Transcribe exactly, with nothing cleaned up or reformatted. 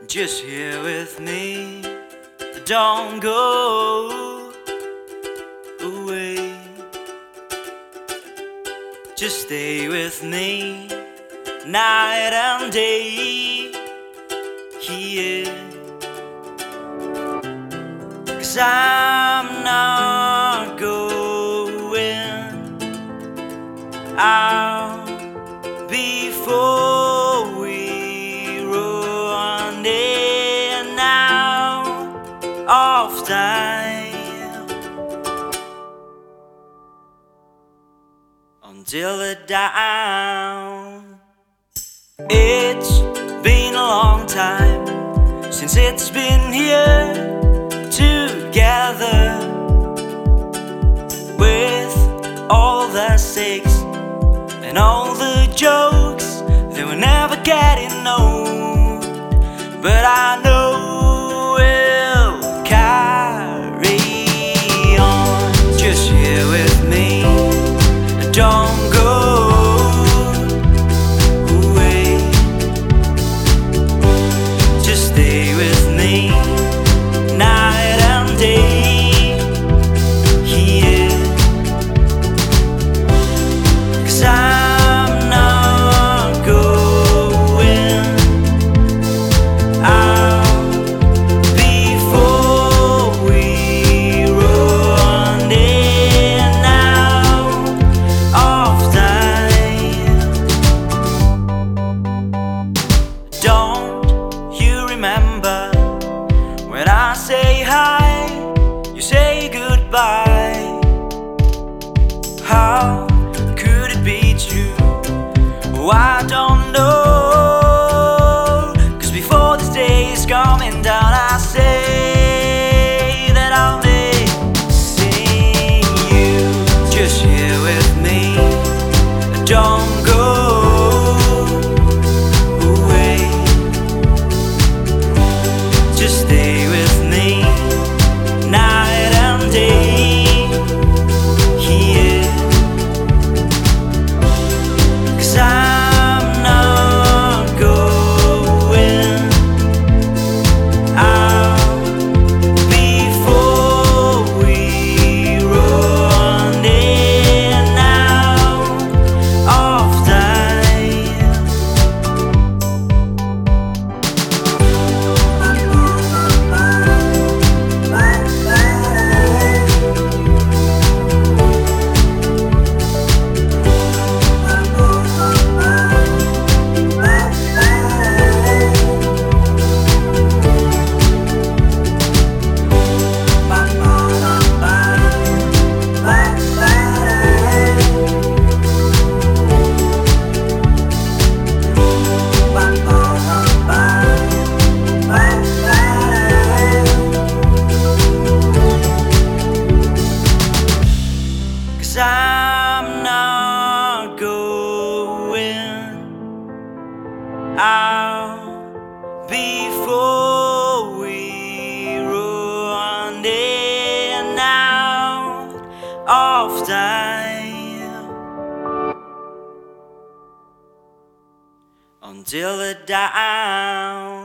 Just here with me, don't go away. Just stay with me, night and day, here. 'Cause I'm not going out before we run in out of time, until the dawn. It's been a long time since it's been here together, with all the stakes and all the jokes that we're never getting old. But I know we'll carry on. Just here with me, don't go away. Just stay with me, night and day, here. 'Cause I'm not going out before we run in out of time. Don't you remember when I say hi, you say goodbye? How could it be true? Oh, I don't know. 'Cause before this day is coming down, I say that I'll missing you. Just here with me, don't go away. Just stay with me, night and day, here. 'Cause I'm not going out before we run in out of time. Cause I'm not going out before we run in out of time, until the dawn.